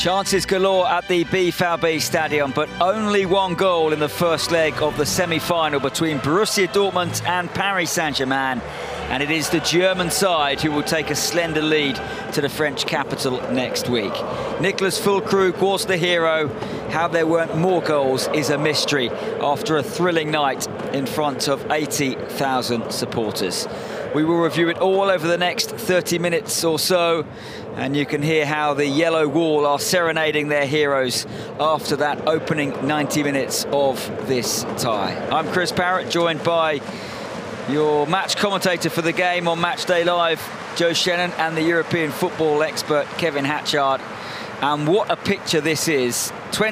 Chances galore at the BVB Stadium, but only one goal in the first leg of the semi-final between Borussia Dortmund and Paris Saint-Germain. And it is the German side who will take a slender lead to the French capital next week. Niclas Füllkrug was the hero. How there weren't more goals is a mystery after a thrilling night in front of 80,000 supporters. We will review it all over the next 30 minutes or so, and you can hear how the Yellow Wall are serenading their heroes after that opening 90 minutes of this tie. I'm Chris Parrott, joined by your match commentator for the game on Matchday Live, Joe Shannon, and the European football expert, Kevin Hatchard. And what a picture this is.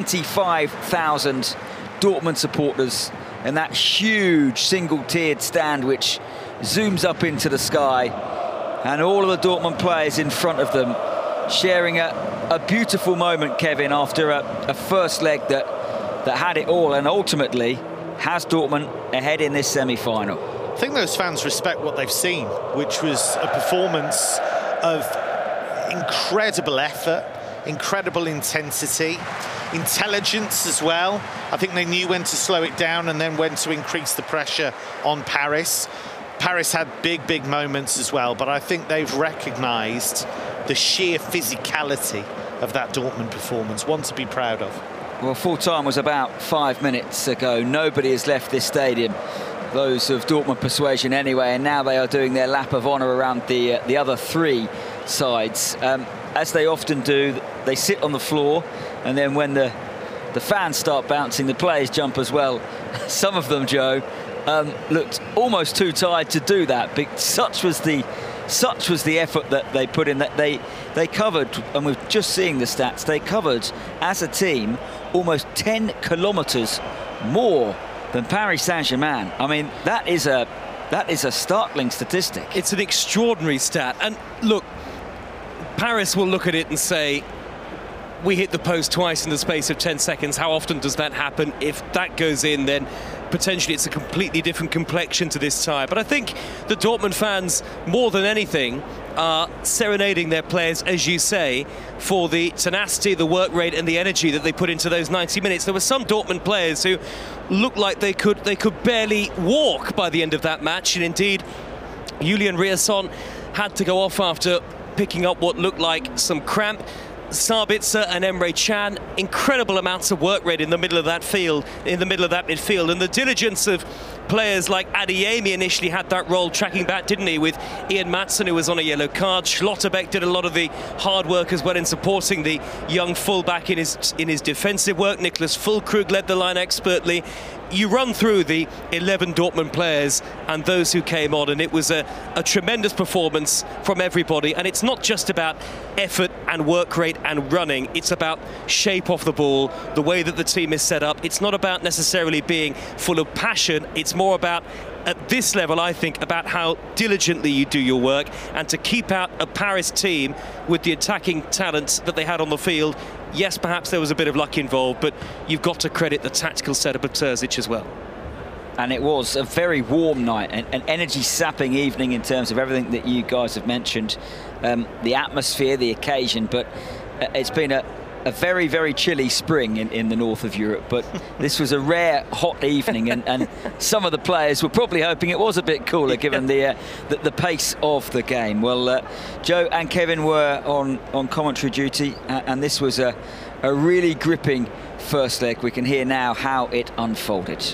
25,000 Dortmund supporters in that huge single-tiered stand which zooms up into the sky, and all of the Dortmund players in front of them sharing a beautiful moment, Kevin, after a first leg that had it all and ultimately has Dortmund ahead in this semi-final. I think those fans respect what they've seen, which was a performance of incredible effort, incredible intensity, intelligence as well. I think they knew when to slow it down and then when to increase the pressure on Paris. Paris had big moments as well, but I think they've recognised the sheer physicality of that Dortmund performance, one to be proud of. Well, full time was about 5 minutes ago. Nobody has left this stadium, those of Dortmund persuasion anyway, and now they are doing their lap of honour around the other three sides. As they often do, they sit on the floor, and then when the fans start bouncing, the players jump as well. Some of them, Joe, looked almost too tired to do that. Such was the effort that they put in, that they covered, and we're just seeing the stats, they covered as a team almost 10 kilometres more than Paris Saint-Germain. I mean, that is a startling statistic. It's an extraordinary stat. And look, Paris will look at it and say, we hit the post twice in the space of 10 seconds. How often does that happen? If that goes in, then potentially it's a completely different complexion to this tie. But I think the Dortmund fans, more than anything, are serenading their players, as you say, for the tenacity, the work rate and the energy that they put into those 90 minutes. There were some Dortmund players who looked like they could barely walk by the end of that match. And indeed, Julian Riasson had to go off after picking up what looked like some cramp. Sabitzer and Emre Can, incredible amounts of work rate in the middle of that midfield, and the diligence of players like Adeyemi initially had that role tracking back, didn't he, with Ian Maatsen, who was on a yellow card. Schlotterbeck did a lot of the hard work as well in supporting the young fullback in his defensive work. Niclas Füllkrug led the line expertly. You run through the 11 Dortmund players and those who came on, and it was a tremendous performance from everybody. And it's not just about effort and work rate and running, it's about shape off the ball, the way that the team is set up. It's not about necessarily being full of passion, it's more about, at this level, I think, about how diligently you do your work, and to keep out a Paris team with the attacking talents that they had on the field. Yes, perhaps there was a bit of luck involved, but you've got to credit the tactical setup of Terzic as well. And it was a very warm night, an energy-sapping evening in terms of everything that you guys have mentioned. The atmosphere, the occasion, but it's been a very chilly spring in the north of Europe, but this was a rare hot evening, and some of the players were probably hoping it was a bit cooler given the pace of the game. Well, Joe and Kevin were on commentary duty, and this was a really gripping first leg. We can hear now how it unfolded.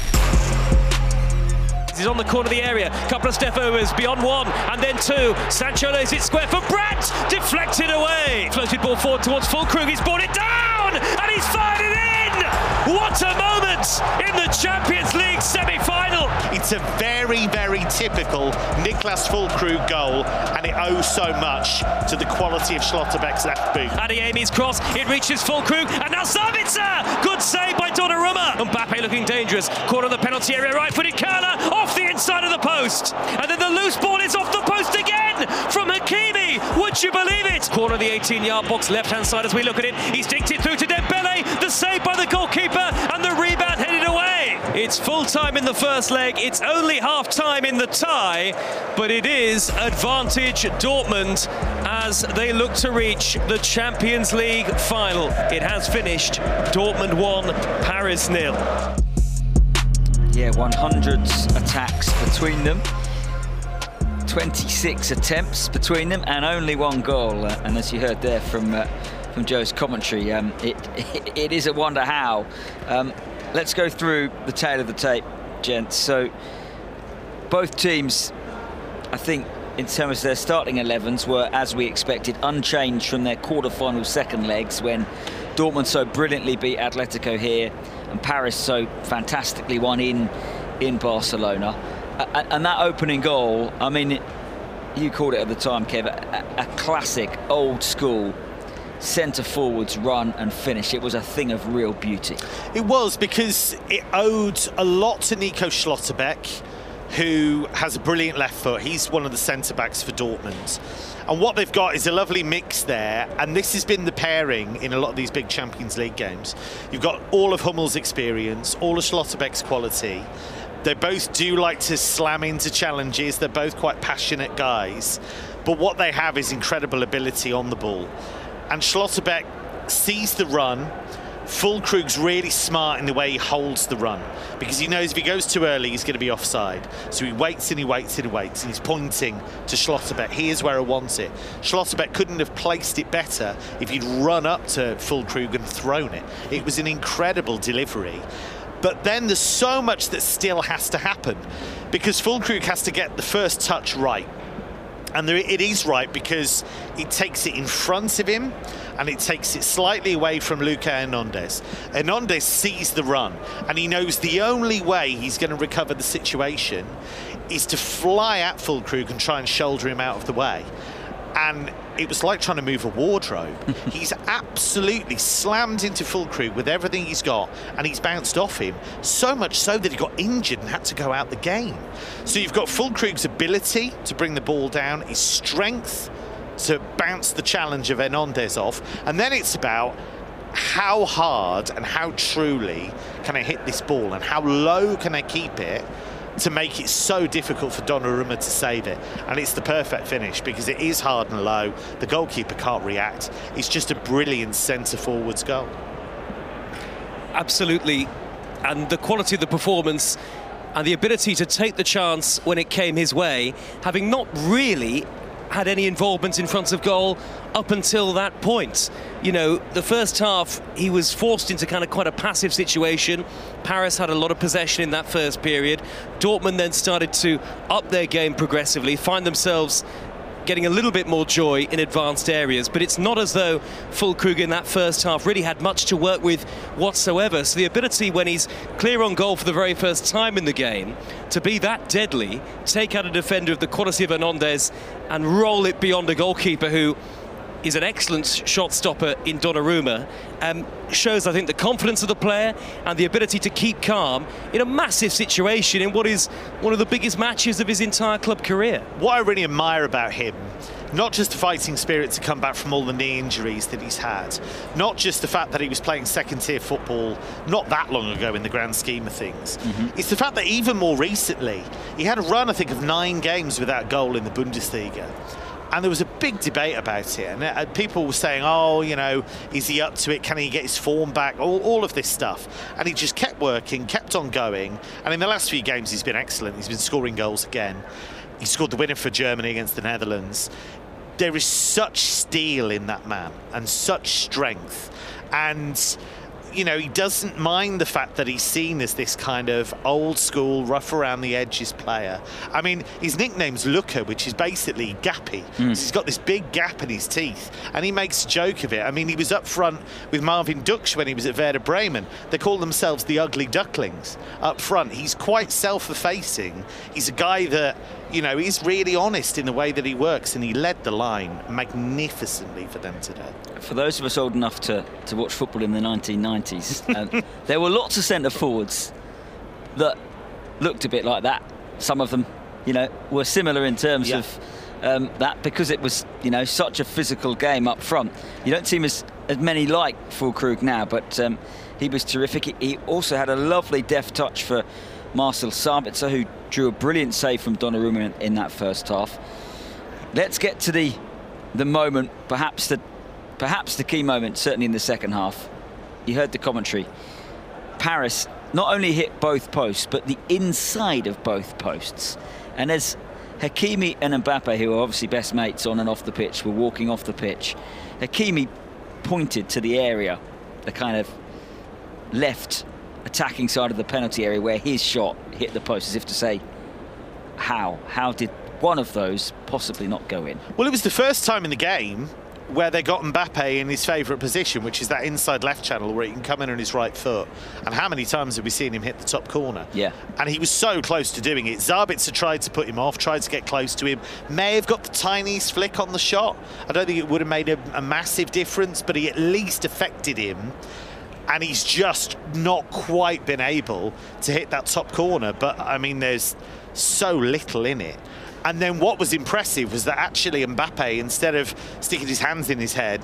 He's on the corner of the area, couple of step overs, beyond one, and then two. Sancho lays it square for Brandt, deflected away. Floated ball forward towards Füllkrug, he's brought it down, and he's fired it in! What a moment in the Champions League semi-final! It's a very typical Niclas Füllkrug goal, and it owes so much to the quality of Schlotterbeck's left boot. Adeyemi's cross, it reaches Füllkrug, and now Sabitzer! Good save by Donnarumma! Mbappe looking dangerous, corner of the penalty area, right-footed curler, off the inside of the post! And then the loose ball is off the post again from Hakimi! Would you believe it? Corner of the 18-yard box, left-hand side as we look at it. He's dinked it through to Dembele, the save by the goalkeeper, and the rebound headed away. It's full time in the first leg. It's only half time in the tie, but it is advantage Dortmund as they look to reach the Champions League final. It has finished. Dortmund 1, Paris 0. Yeah, 100 attacks between them. 26 attempts between them and only one goal. And as you heard there from Joe's commentary, it is a wonder how. Let's go through the tail of the tape, gents. So both teams, I think, in terms of their starting 11s, were, as we expected, unchanged from their quarter-final second legs when Dortmund so brilliantly beat Atletico here and Paris so fantastically won in Barcelona. And that opening goal, I mean, you called it at the time, Kev, a classic, old-school centre-forwards run and finish. It was a thing of real beauty. It was, because it owed a lot to Nico Schlotterbeck, who has a brilliant left foot. He's one of the centre-backs for Dortmund. And what they've got is a lovely mix there, and this has been the pairing in a lot of these big Champions League games. You've got all of Hummel's experience, all of Schlotterbeck's quality. They both do like to slam into challenges. They're both quite passionate guys. But what they have is incredible ability on the ball. And Schlotterbeck sees the run. Füllkrug's really smart in the way he holds the run, because he knows if he goes too early, he's going to be offside. So he waits and he waits and he waits, and he's pointing to Schlotterbeck. Here's where I want it. Schlotterbeck couldn't have placed it better if he'd run up to Füllkrug and thrown it. It was an incredible delivery. But then there's so much that still has to happen, because Füllkrug has to get the first touch right. And it is right, because it takes it in front of him and it takes it slightly away from Luca Hernandez. Hernandez sees the run and he knows the only way he's going to recover the situation is to fly at Füllkrug and try and shoulder him out of the way. And it was like trying to move a wardrobe. He's absolutely slammed into Füllkrug with everything he's got, and he's bounced off him, so much so that he got injured and had to go out the game. So you've got Füllkrug's ability to bring the ball down, his strength to bounce the challenge of Hernandez off, and then it's about how hard and how truly can I hit this ball, and how low can I keep it to make it so difficult for Donnarumma to save it. And it's the perfect finish, because it is hard and low. The goalkeeper can't react. It's just a brilliant centre-forwards goal. Absolutely. And the quality of the performance and the ability to take the chance when it came his way, having not really had any involvement in front of goal up until that point. You know, the first half, he was forced into kind of quite a passive situation. Paris had a lot of possession in that first period. Dortmund then started to up their game progressively, find themselves getting a little bit more joy in advanced areas, but it's not as though Füllkrug in that first half really had much to work with whatsoever. So the ability, when he's clear on goal for the very first time in the game, to be that deadly, take out a defender of the quality of Hernandez and roll it beyond a goalkeeper who is an excellent shot stopper in Donnarumma, shows, I think, the confidence of the player and the ability to keep calm in a massive situation in what is one of the biggest matches of his entire club career. What I really admire about him, not just the fighting spirit to come back from all the knee injuries that he's had, not just the fact that he was playing second-tier football not that long ago in the grand scheme of things, it's the fact that even more recently, he had a run, I think, of 9 games without goal in the Bundesliga. And there was a big debate about it, and people were saying, oh, you know, is he up to it? Can he get his form back? All of this stuff. And he just kept working, kept on going. And in the last few games, he's been excellent. He's been scoring goals again. He scored the winner for Germany against the Netherlands. There is such steel in that man and such strength. And you know, he doesn't mind the fact that he's seen as this kind of old school, rough around the edges player. I mean, his nickname's Luca, which is basically gappy. So he's got this big gap in his teeth, and he makes a joke of it. I mean, he was up front with Marvin Duksch when he was at Werder Bremen. They call themselves the Ugly Ducklings up front. He's quite self-effacing. He's a guy that, you know, he's really honest in the way that he works, and he led the line magnificently for them today. For those of us old enough to watch football in the 1990s, there were lots of centre-forwards that looked a bit like that. Some of them, you know, were similar in terms of that, because it was, you know, such a physical game up front. You don't see him as as many like Füllkrug now, but he was terrific. He also had a lovely deft touch for Marcel Sabitzer, who drew a brilliant save from Donnarumma in that first half. Let's get to the moment, perhaps the key moment, certainly in the second half. You heard the commentary. Paris not only hit both posts, but the inside of both posts. And as Hakimi and Mbappe, who are obviously best mates on and off the pitch, were walking off the pitch, Hakimi pointed to the area, the kind of left attacking side of the penalty area where his shot hit the post, as if to say, how did one of those possibly not go in? Well, it was the first time in the game where they got Mbappe in his favourite position, which is that inside left channel where he can come in on his right foot. And how many times have we seen him hit the top corner? Yeah. And he was so close to doing it. Sabitzer tried to put him off, tried to get close to him, may have got the tiniest flick on the shot. I don't think it would have made a massive difference, but he at least affected him. And he's just not quite been able to hit that top corner. But, I mean, there's so little in it. And then what was impressive was that actually Mbappe, instead of sticking his hands on his head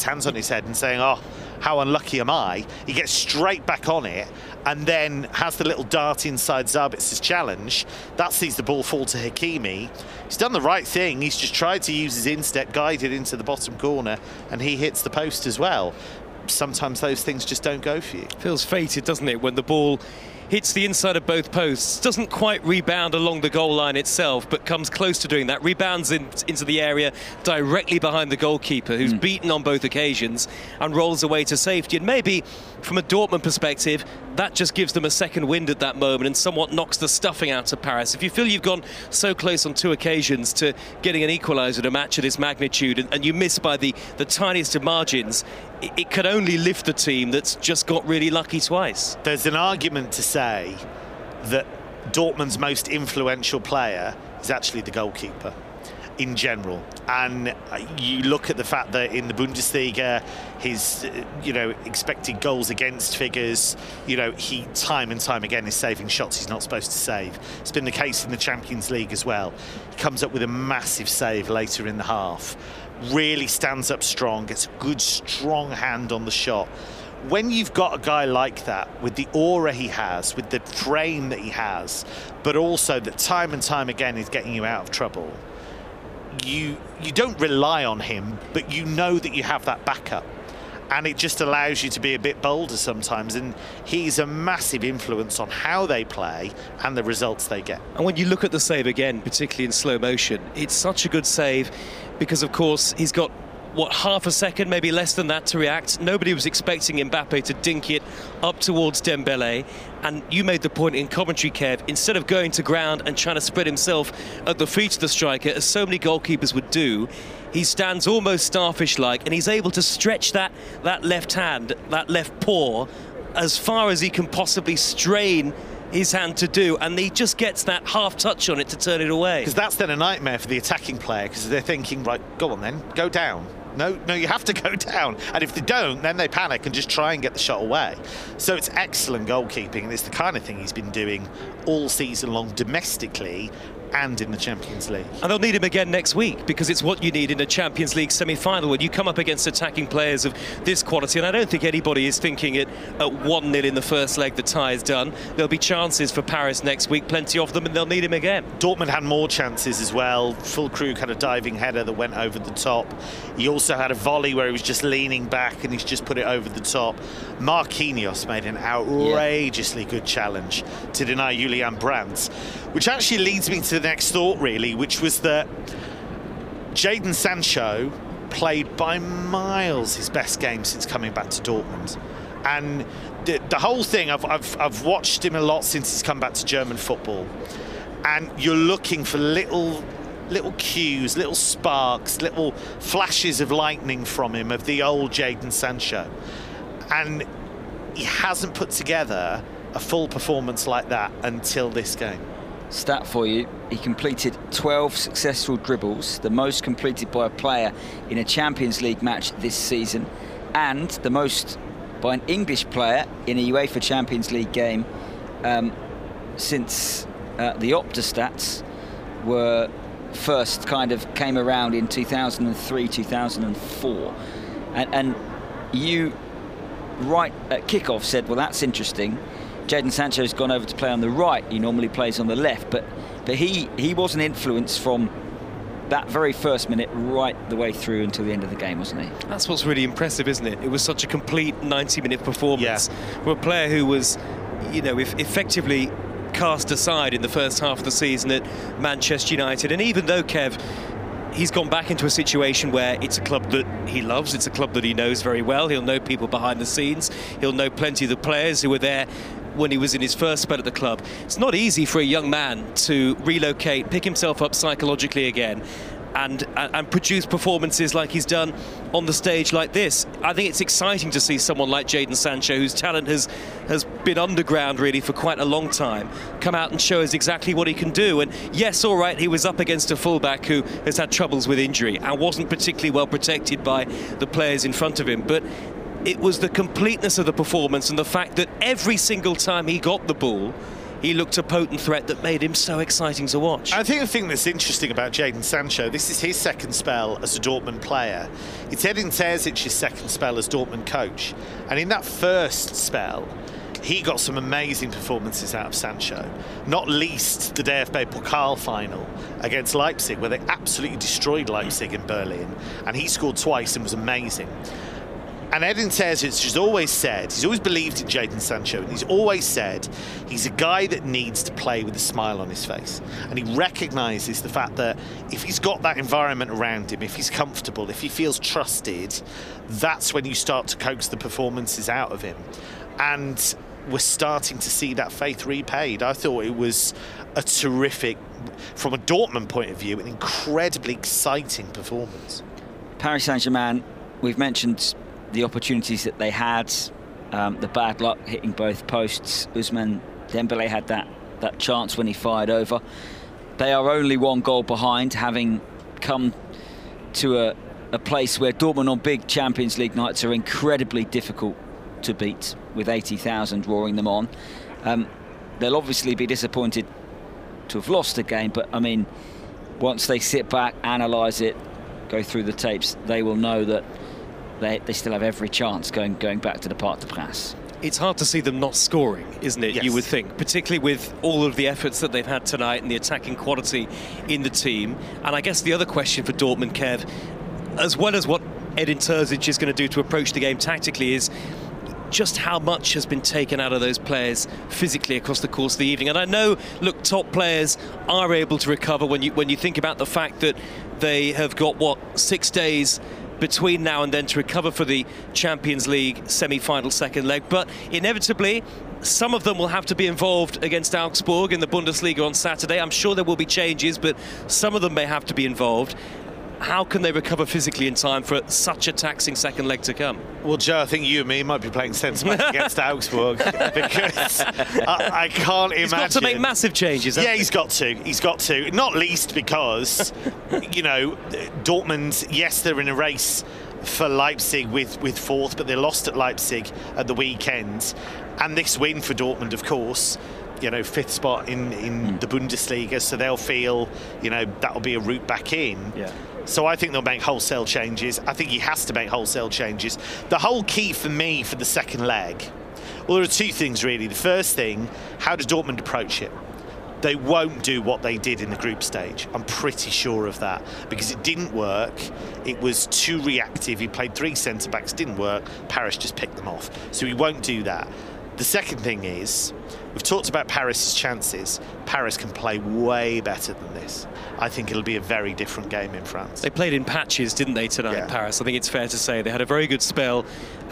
and saying, oh, how unlucky am I, he gets straight back on it and then has the little dart inside Sabitzer's challenge. That sees the ball fall to Hakimi. He's done the right thing. He's just tried to use his instep, guided into the bottom corner, and he hits the post as well. Sometimes those things just don't go for you. Feels fated, doesn't it, when the ball hits the inside of both posts, doesn't quite rebound along the goal line itself, but comes close to doing that, rebounds into the area directly behind the goalkeeper, who's beaten on both occasions, and rolls away to safety. And maybe, from a Dortmund perspective, that just gives them a second wind at that moment and somewhat knocks the stuffing out of Paris. If you feel you've gone so close on two occasions to getting an equaliser in a match of this magnitude, and you miss by the tiniest of margins, it can only lift the team that's just got really lucky twice. There's an argument to say that Dortmund's most influential player is actually the goalkeeper in general. And you look at the fact that in the Bundesliga, his expected goals against figures, he time and time again is saving shots he's not supposed to save. It's been the case in the Champions League as well. He comes up with a massive save later in the half, really stands up strong, gets a good strong hand on the shot. When you've got a guy like that, with the aura he has, with the frame that he has, but also that time and time again is getting you out of trouble, you don't rely on him, but you know that you have that backup. And it just allows you to be a bit bolder sometimes. And he's a massive influence on how they play and the results they get. And when you look at the save again, particularly in slow motion, it's such a good save because, of course, he's got, half a second, maybe less than that, to react. Nobody was expecting Mbappe to dink it up towards Dembele. And you made the point in commentary, Kev, instead of going to ground and trying to spread himself at the feet of the striker, as so many goalkeepers would do, he stands almost starfish-like, and he's able to stretch that left hand, that left paw, as far as he can possibly strain his hand to do, and he just gets that half touch on it to turn it away. Because that's then a nightmare for the attacking player, because they're thinking, right, go on then, go down. No, you have to go down. And if they don't, then they panic and just try and get the shot away. So it's excellent goalkeeping, and it's the kind of thing he's been doing all season long domestically and in the Champions League. And they'll need him again next week, because it's what you need in a Champions League semi-final when you come up against attacking players of this quality. And I don't think anybody is thinking it at 1-0 in the first leg, the tie is done. There'll be chances for Paris next week, plenty of them, and they'll need him again. Dortmund had more chances as well. Füllkrug had a diving header that went over the top. He also had a volley where he was just leaning back and he's just put it over the top. Marquinhos made an outrageously good challenge to deny Julian Brandt, which actually leads me to the next thought, really, which was that Jadon Sancho played by miles his best game since coming back to Dortmund. And the whole thing, I've watched him a lot since he's come back to German football, and you're looking for little cues, little sparks, little flashes of lightning from him, of the old Jadon Sancho. And he hasn't put together a full performance like that until this game. Stat for you, he completed 12 successful dribbles, the most completed by a player in a Champions League match this season, and the most by an English player in a UEFA Champions League game since the Opta stats were first came around in 2003, 2004. And you, right at kickoff, said, well, that's interesting. Jadon Sancho's gone over to play on the right. He normally plays on the left, but he wasn't influenced from that very first minute right the way through until the end of the game, wasn't he? That's what's really impressive, isn't it? It was such a complete 90-minute performance. For a player who was, you know, effectively cast aside in the first half of the season at Manchester United. And even though, Kev, he's gone back into a situation where it's a club that he loves, it's a club that he knows very well. He'll know people behind the scenes. He'll know plenty of the players who were there when he was in his first spell at the club. It's not easy for a young man to relocate, pick himself up psychologically again, and produce performances like he's done on the stage like this. I think it's exciting to see someone like Jadon Sancho, whose talent has been underground really for quite a long time, come out and show us exactly what he can do. And yes, all right, he was up against a fullback who has had troubles with injury and wasn't particularly well protected by the players in front of him, but it was the completeness of the performance and the fact that every single time he got the ball, he looked a potent threat that made him so exciting to watch. I think the thing that's interesting about Jadon Sancho, this is his second spell as a Dortmund player. It's Edin Terzic's second spell as Dortmund coach. And in that first spell, he got some amazing performances out of Sancho, not least the DFB Pokal final against Leipzig, where they absolutely destroyed Leipzig in Berlin, and he scored twice and was amazing. And Edin Terzic has always said, he's always believed in Jadon Sancho, and he's always said he's a guy that needs to play with a smile on his face. And he recognises the fact that if he's got that environment around him, if he's comfortable, if he feels trusted, that's when you start to coax the performances out of him. And we're starting to see that faith repaid. I thought it was a terrific, from a Dortmund point of view, an incredibly exciting performance. Paris Saint-Germain, we've mentioned the opportunities that they had, the bad luck hitting both posts. Ousmane Dembélé had that chance when he fired over. They are only one goal behind, having come to a place where Dortmund on big Champions League nights are incredibly difficult to beat, with 80,000 roaring them on. They'll obviously be disappointed to have lost the game, but I mean, once they sit back, analyse it, go through the tapes, they will know that they still have every chance going back to the Parc des Princes. It's hard to see them not scoring, isn't it? Yes. You would think, particularly with all of the efforts that they've had tonight and the attacking quality in the team. And I guess the other question for Dortmund, Kev, as well as what Edin Terzic is going to do to approach the game tactically, is just how much has been taken out of those players physically across the course of the evening. And I know, look, top players are able to recover when you think about the fact that they have got, 6 days between now and then to recover for the Champions League semi-final second leg. But inevitably, some of them will have to be involved against Augsburg in the Bundesliga on Saturday. I'm sure there will be changes, but some of them may have to be involved. How can they recover physically in time for such a taxing second leg to come? Well, Joe, I think you and me might be playing centre-back against Augsburg, because I can't imagine. He's got to make massive changes. Yeah, he's got to. He's got to. Not least because, you know, Dortmund, yes, they're in a race for Leipzig with fourth, but they lost at Leipzig at the weekend. And this win for Dortmund, of course, you know, fifth spot in the Bundesliga, so they'll feel, you know, that'll be a route back in. Yeah. So I think they'll make wholesale changes. I think he has to make wholesale changes. The whole key for me for the second leg, well, there are two things really. The first thing, how does Dortmund approach it? They won't do what they did in the group stage. I'm pretty sure of that, because it didn't work. It was too reactive. He played 3 centre-backs, didn't work. Paris just picked them off. So he won't do that. The second thing is, we've talked about Paris' chances. Paris can play way better than this. I think it'll be a very different game in France. They played in patches, didn't they, tonight, Yeah. Paris? I think it's fair to say they had a very good spell.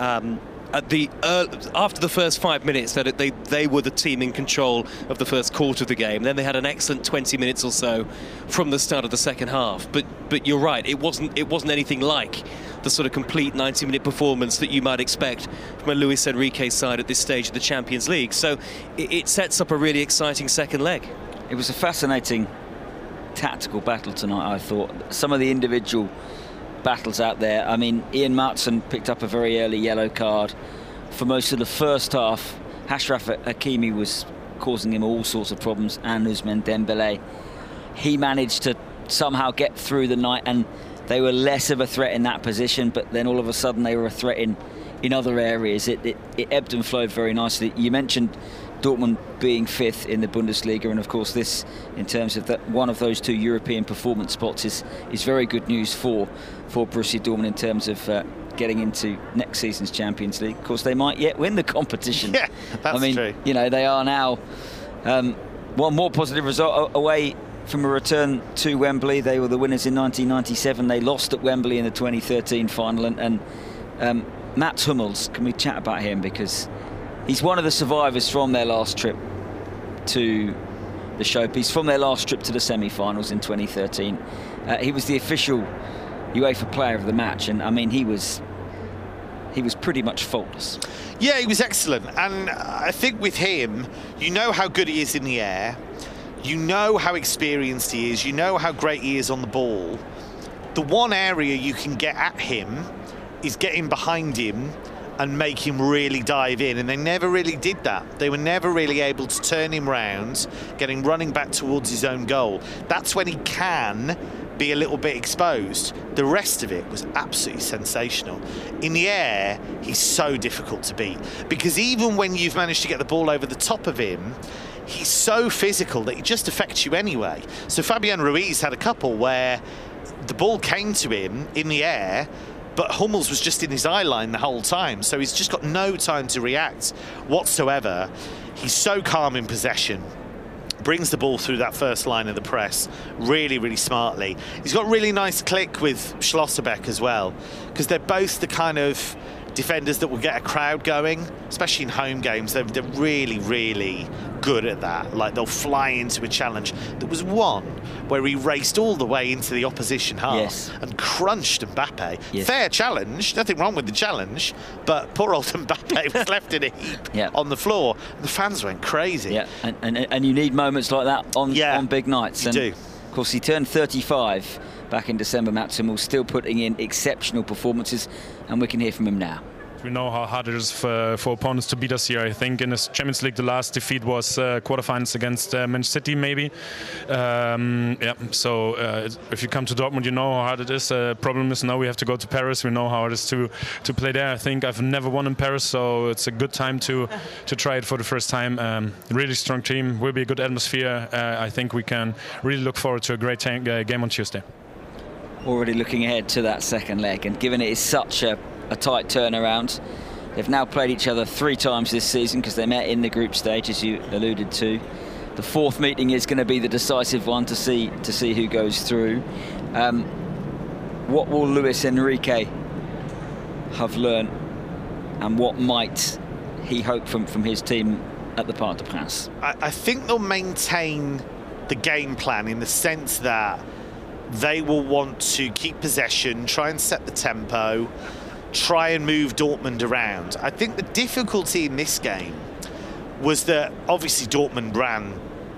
After the first 5 minutes, that they were the team in control of the first quarter of the game. Then they had an excellent 20 minutes or so from the start of the second half. But you're right, it wasn't anything like the sort of complete 90-minute performance that you might expect from a Luis Enrique side at this stage of the Champions League. So it sets up a really exciting second leg. It was a fascinating tactical battle tonight, I thought. Some of the individual battles out there. I mean, Ian Maatsen picked up a very early yellow card. For most of the first half, Achraf Hakimi was causing him all sorts of problems, and Ousmane Dembélé. He managed to somehow get through the night, and they were less of a threat in that position, but then all of a sudden they were a threat in in other areas. It ebbed and flowed very nicely. You mentioned Dortmund being 5th in the Bundesliga, and of course this, in terms of that, one of those 2 European performance spots is very good news for Borussia Dortmund in terms of getting into next season's Champions League. Of course, they might yet win the competition. Yeah, that's true. You know, they are now one more positive result away from a return to Wembley. They were the winners in 1997. They lost at Wembley in the 2013 final. And Mats Hummels, can we chat about him? Because he's one of the survivors from their last trip to the showpiece, from their last trip to the semi-finals in 2013. He was the official UEFA player of the match, and I mean, he was pretty much faultless. Yeah, he was excellent, and I think with him, you know how good he is in the air, you know how experienced he is, you know how great he is on the ball. The one area you can get at him is getting behind him and make him really dive in, and they never really did that. They were never really able to turn him round, getting running back towards his own goal. That's when he can be a little bit exposed. The rest of it was absolutely sensational. In the air, he's so difficult to beat, because even when you've managed to get the ball over the top of him, he's so physical that he just affects you anyway. So Fabian Ruiz had a couple where the ball came to him in the air, but Hummels was just in his eye line the whole time, so he's just got no time to react whatsoever. He's so calm in possession, brings the ball through that first line of the press really, really smartly. He's got really nice click with Schlotterbeck as well, because they're both the kind of defenders that will get a crowd going, especially in home games. They're really, really good at that. Like, they'll fly into a challenge. There was one where he raced all the way into the opposition half and crunched Mbappe. Yes. Fair challenge, nothing wrong with the challenge, but poor old Mbappe was left in a heap on the floor. The fans went crazy. Yeah, and you need moments like that on big nights. You do. Of course, he turned 35 back in December. Mats Hummels still putting in exceptional performances, and we can hear from him now. We know how hard it is for opponents to beat us here. I think in the Champions League, the last defeat was quarterfinals against Manchester City, maybe. So if you come to Dortmund, you know how hard it is. Problem is now we have to go to Paris. We know how it is to play there. I think I've never won in Paris, so it's a good time to try it for the first time. Really strong team, will be a good atmosphere. I think we can really look forward to a great game on Tuesday. Already looking ahead to that second leg, and given it is such a tight turnaround, they've now played each other 3 times this season, because they met in the group stage, as you alluded to. The 4th meeting is going to be the decisive one to see who goes through. What will Luis Enrique have learned, and what might he hope from his team at the Parc des Princes? I think they'll maintain the game plan, in the sense that they will want to keep possession, try and set the tempo, try and move Dortmund around. I think the difficulty in this game was that obviously Dortmund ran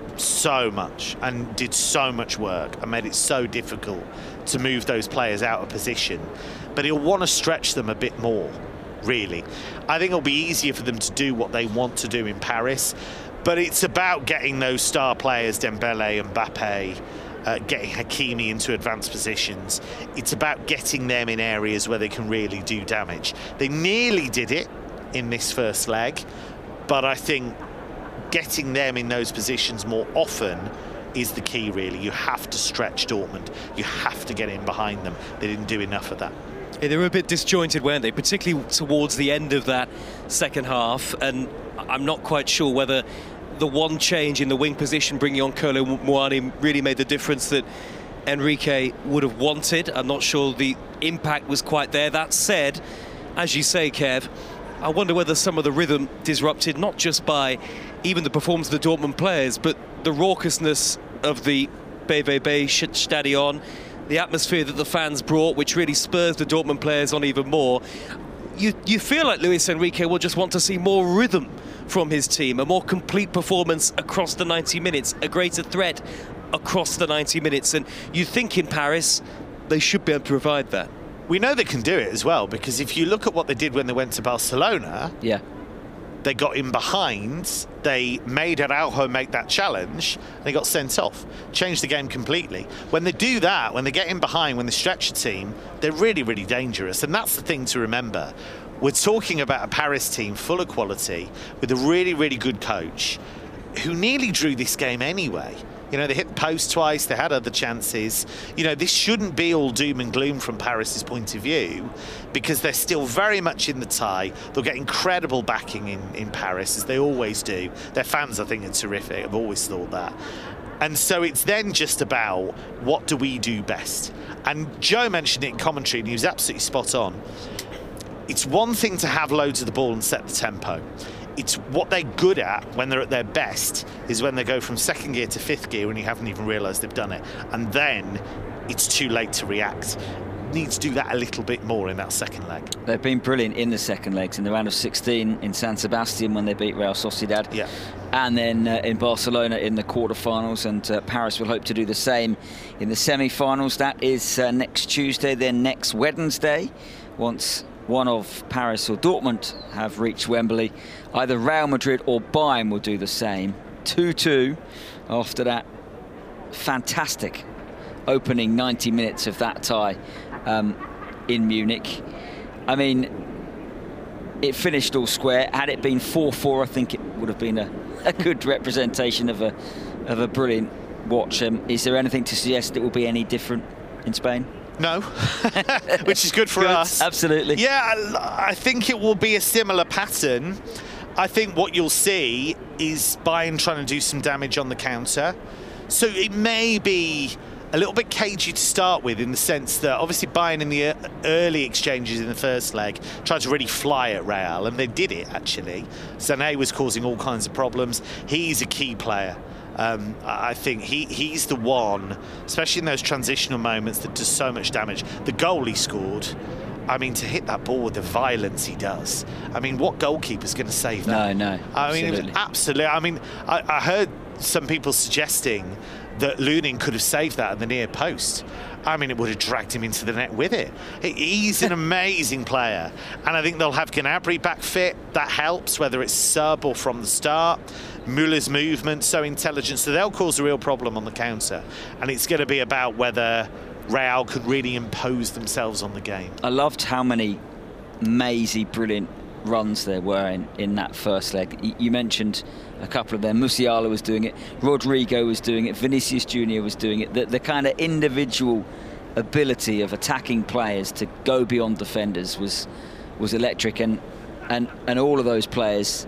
so much and did so much work and made it so difficult to move those players out of position. But he'll want to stretch them a bit more, really. I think it'll be easier for them to do what they want to do in Paris, but it's about getting those star players, Dembele and Mbappe, getting Hakimi into advanced positions. It's about getting them in areas where they can really do damage. They nearly did it in this first leg, but I think getting them in those positions more often is the key, really. You have to stretch Dortmund. You have to get in behind them. They didn't do enough of that. Yeah, they were a bit disjointed, weren't they? Particularly towards the end of that second half, and I'm not quite sure whether the one change in the wing position, bringing on Kolo Muani, really made the difference that Enrique would have wanted. I'm not sure the impact was quite there. That said, as you say, Kev, I wonder whether some of the rhythm disrupted, not just by even the performance of the Dortmund players, but the raucousness of the BVB Stadion, the atmosphere that the fans brought, which really spurs the Dortmund players on even more. You feel like Luis Enrique will just want to see more rhythm from his team, a more complete performance across the 90 minutes, a greater threat across the 90 minutes. And you think in Paris, they should be able to provide that. We know they can do it as well, because if you look at what they did when they went to Barcelona, they got in behind, they made Araujo make that challenge, and they got sent off. Changed the game completely. When they do that, when they get in behind, when they stretch a team, they're really, really dangerous. And that's the thing to remember. we're talking about a Paris team full of quality with a really, really good coach who nearly drew this game anyway. You know, they hit the post twice, they had other chances. You know, this shouldn't be all doom and gloom from Paris's point of view, because they're still very much in the tie. They'll get incredible backing in Paris, as they always do. Their fans, I think, are terrific. I've always thought that. And so it's then just about, what do we do best? And Joe mentioned it in commentary, and he was absolutely spot on. It's one thing to have loads of the ball and set the tempo. It's what they're good at when they're at their best is when they go from second gear to fifth gear and you haven't even realised they've done it. And then it's too late to react. Need to do that a little bit more in that second leg. They've been brilliant in the second legs, in the round of 16 in San Sebastian when they beat Real Sociedad. Yeah. And then in Barcelona in the quarterfinals, and Paris will hope to do the same in the semi-finals. That is next Tuesday, then next Wednesday, once one of Paris or Dortmund have reached Wembley. Either Real Madrid or Bayern will do the same. 2-2 after that fantastic opening 90 minutes of that tie in Munich. I mean, it finished all square. Had it been 4-4, I think it would have been a good representation of a brilliant watch. Is there anything to suggest it will be any different in Spain? No, which is good for us. Absolutely. Yeah, I think it will be a similar pattern. I think what you'll see is Bayern trying to do some damage on the counter. So it may be a little bit cagey to start with, in the sense that obviously Bayern in the early exchanges in the first leg tried to really fly at Real, and they did it actually. Sané was causing all kinds of problems. He's a key player. I think he's the one, especially in those transitional moments, that does so much damage. The goal he scored, I mean, to hit that ball with the violence he does. I mean, what goalkeeper's going to save that? No. I mean, it was absolutely. I mean, I heard some people suggesting that Lunin could have saved that at the near post. I mean, it would have dragged him into the net with it. He's an amazing player. And I think they'll have Gnabry back fit. That helps, whether it's sub or from the start. Müller's movement, so intelligent. So they'll cause a real problem on the counter. And it's going to be about whether Real could really impose themselves on the game. I loved how many mazy, brilliant runs there were in that first leg. You mentioned a couple of them. Musiala was doing it, Rodrigo was doing it, Vinicius Junior was doing it. The kind of individual ability of attacking players to go beyond defenders was electric, and all of those players,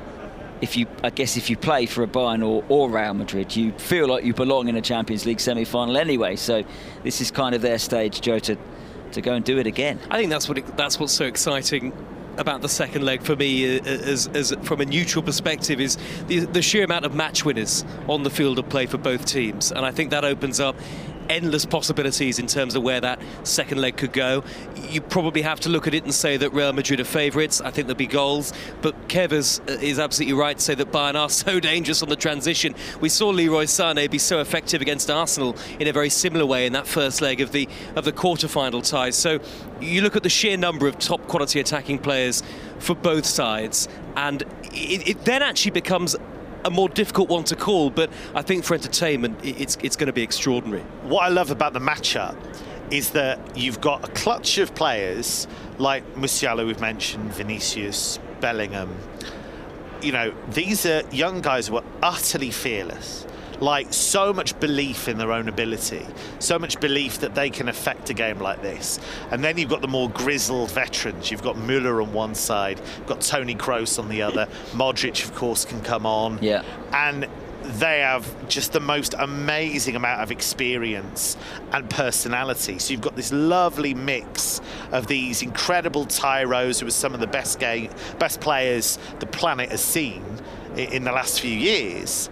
if you play for a Bayern or Real Madrid, you feel like you belong in a Champions League semi-final anyway. So this is kind of their stage, Joe, to go and do it again. I think that's what's so exciting about the second leg for me, as from a neutral perspective, is the sheer amount of match winners on the field of play for both teams, and I think that opens up endless possibilities in terms of where that second leg could go. You probably have to look at it and say that Real Madrid are favourites. I think there'll be goals, but Kev is absolutely right to say that Bayern are so dangerous on the transition. We saw Leroy Sané be so effective against Arsenal in a very similar way in that first leg of the quarter-final ties. So you look at the sheer number of top quality attacking players for both sides, and it then actually becomes a more difficult one to call, but I think for entertainment it's going to be extraordinary. What I love about the matchup is that you've got a clutch of players like Musiala, we've mentioned, Vinicius, Bellingham. You know, these are young guys who are utterly fearless. Like, so much belief in their own ability, so much belief that they can affect a game like this. And then you've got the more grizzled veterans. You've got Müller on one side, you've got Toni Kroos on the other. Modric, of course, can come on. Yeah. And they have just the most amazing amount of experience and personality. So you've got this lovely mix of these incredible tyros who are some of the best players the planet has seen in the last few years.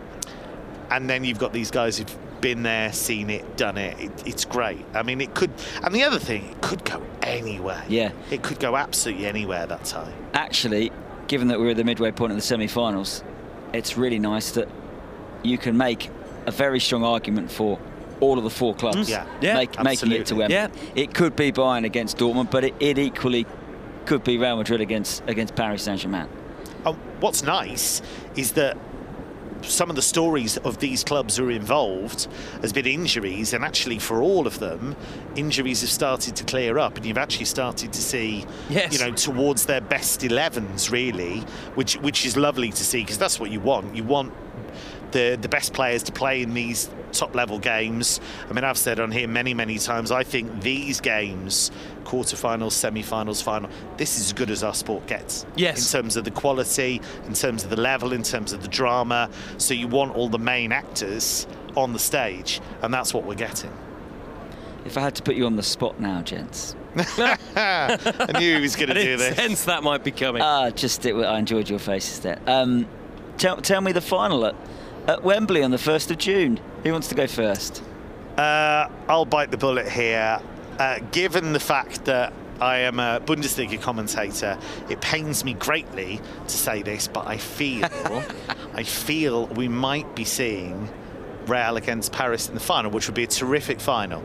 And then you've got these guys who've been there, seen it, done it. It's great. I mean, it could... And the other thing, it could go anywhere. Yeah. It could go absolutely anywhere that time. Actually, given that we're at the midway point of the semi-finals, it's really nice that you can make a very strong argument for all of the four clubs making it to Wembley. Yeah. It could be Bayern against Dortmund, but it equally could be Real Madrid against Paris Saint-Germain. What's nice is that some of the stories of these clubs who are involved has been injuries, and actually for all of them, injuries have started to clear up, and you've actually started to see, yes, you know, towards their best 11s really, which is lovely to see, because that's what you want. You want the best players to play in these top level games. I mean, I've said on here many times, I think these games, quarterfinals, semi-finals, final, this is as good as our sport gets. Yes. In terms of the quality, in terms of the level, in terms of the drama. So you want all the main actors on the stage, and that's what we're getting. If I had to put you on the spot now, gents. I knew he was going to do this. Sense that might be coming. I enjoyed your faces there. Tell me the final at Wembley on the 1st of June. Who wants to go first? I'll bite the bullet here. Given the fact that I am a Bundesliga commentator, it pains me greatly to say this, but I feel we might be seeing Real against Paris in the final, which would be a terrific final.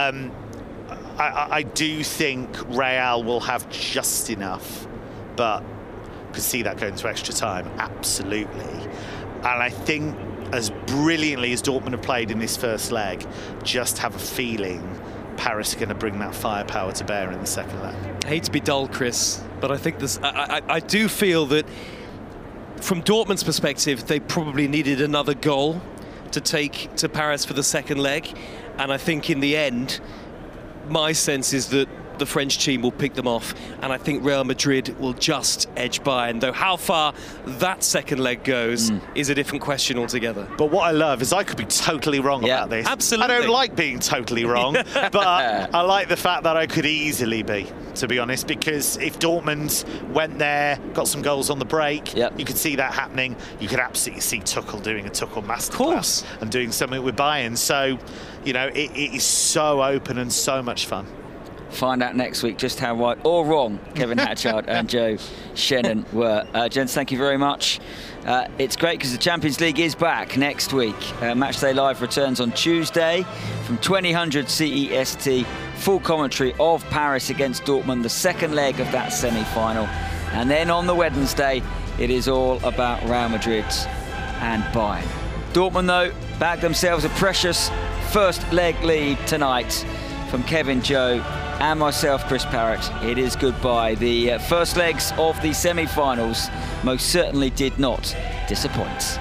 I do think Real will have just enough, but could see that going to extra time, absolutely. And I think as brilliantly as Dortmund have played in this first leg, just have a feeling Paris are going to bring that firepower to bear in the second leg. I hate to be dull, Chris, but I think this. I do feel that from Dortmund's perspective, they probably needed another goal to take to Paris for the second leg, and I think in the end, my sense is that the French team will pick them off, and I think Real Madrid will just edge Bayern, though how far that second leg goes is a different question altogether. But what I love is I could be totally wrong about this. Absolutely. I don't like being totally wrong, but I like the fact that I could easily be, to be honest, because if Dortmund went there, got some goals on the break, you could see that happening. You could absolutely see Tuchel doing a Tuchel masterclass and doing something with Bayern. So, you know, it is so open and so much fun. Find out next week just how right or wrong Kevin Hatchard and Joe Shannon were. Gents, thank you very much. It's great because the Champions League is back next week. Matchday Live returns on Tuesday from 2000 CEST. Full commentary of Paris against Dortmund, the second leg of that semi-final. And then on the Wednesday, it is all about Real Madrid and Bayern. Dortmund, though, bagged themselves a precious first leg lead tonight. From Kevin, Joe, and myself, Chris Parrott, it is goodbye. The first legs of the semi-finals most certainly did not disappoint.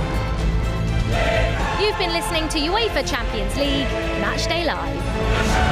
You've been listening to UEFA Champions League Matchday Live.